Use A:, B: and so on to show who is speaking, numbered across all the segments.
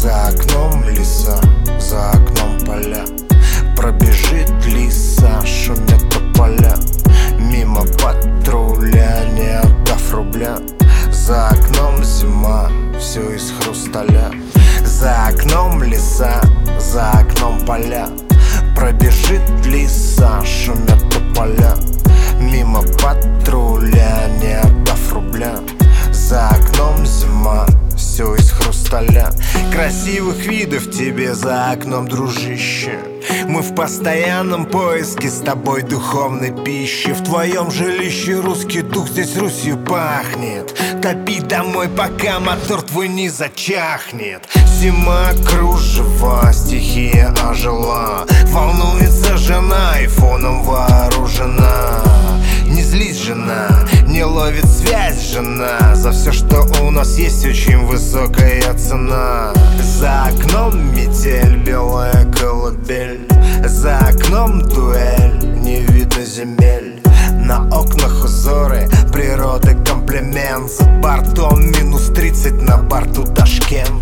A: За окном леса, за окном поля. Пробежит лиса, шумят тополя. Мимо патруля, не отдав рубля. За окном зима, все из хрусталя. За окном леса, за окном поля. Пробежит лиса, шумят тополя. Мимо патруля, не отдав рубля. За окном зима, все из хрусталя. Красивых видов тебе за окном, дружище. Мы в постоянном поиске с тобой духовной пищи. В твоем жилище русский дух, здесь Русью пахнет. Топи домой, пока мотор твой не зачахнет. Зима, кружева, стихия ожила. Волнуется жена, айфоном вооружена. Не злись, жена, не ловит связь, жена. За все, что у нас есть, очень высокая цена. За окном метель, белая колыбель. За окном дуэль, не видно земель. На окнах узоры, природы комплимент. За бортом минус 30, на борту Ташкент.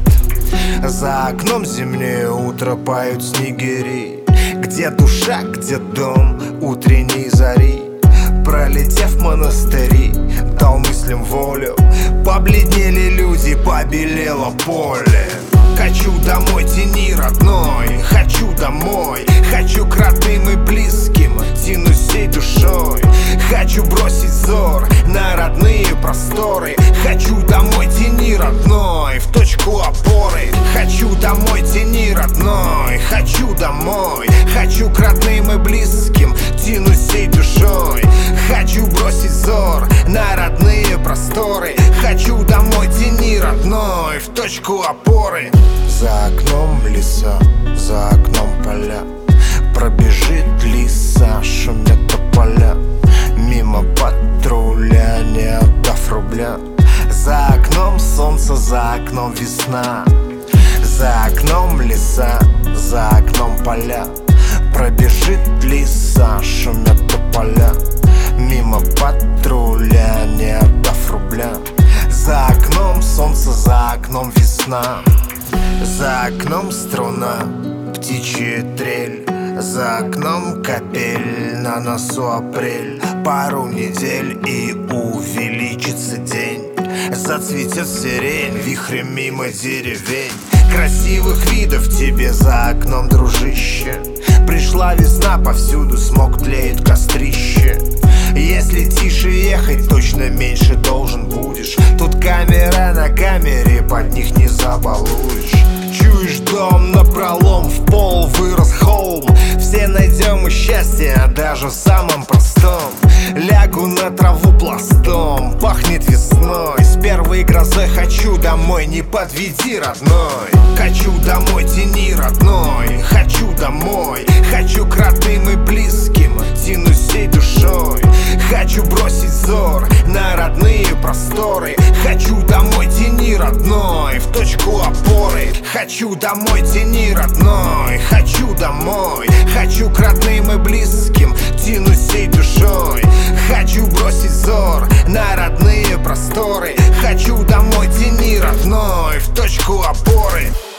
A: За окном зимнее утро, поют снегири. Где душа, где дом утренней зари. Пролетев монастыри, дал мыслям волю. Побледнели люди, побелело поле. Хочу домой, тяни, родной. Хочу домой, хочу к родным и близким. Тянусь всей душой. Хочу бросить взор на родные просторы. Хочу домой, тяни, родной, в точку опоры. Хочу домой, тяни, родной. Хочу домой, хочу к родным и близким. Тянусь всей душой. Хочу бросить взор на родные просторы. Хочу домой, тяни, родной, в точку опоры. За окном леса, за окном поля. Пробежит лиса, шумят тополя. Мимо патруля, не отдав рубля. За окном солнце, за окном весна. За окном леса, за окном поля. Пробежит лиса, шумят тополя. Мимо патруля, не отдав рубля. За окном солнце, за окном весна. За окном струна, птичья трель. За окном капель, на носу апрель. Пару недель и увеличится день. Зацветет сирень, вихрем мимо деревень. Красивых видов тебе за окном, дружище. Пришла весна, повсюду смог, тлеет кострище. Если тише ехать, точно меньше должен будешь. Тут камера на камере, под них не забалуешь. Чуешь дом напролом, в пол вырос холм. Все найдем и счастье, даже в самом простом. Лягу на траву пластом, пахнет весной. С первой грозой хочу домой, не подведи, родной. Хочу домой, тяни, родной. Хочу домой, хочу к родным и близким. Тянусь всей душой. Хочу бросить взор на родные просторы. Хочу домой, тяни, родной, в точку опоры. Хочу домой, тяни, родной. Хочу домой, хочу к родным и близким. Тянусь всей душой. Хочу бросить взор на родные просторы. Хочу домой, тяни, родной, в точку опоры.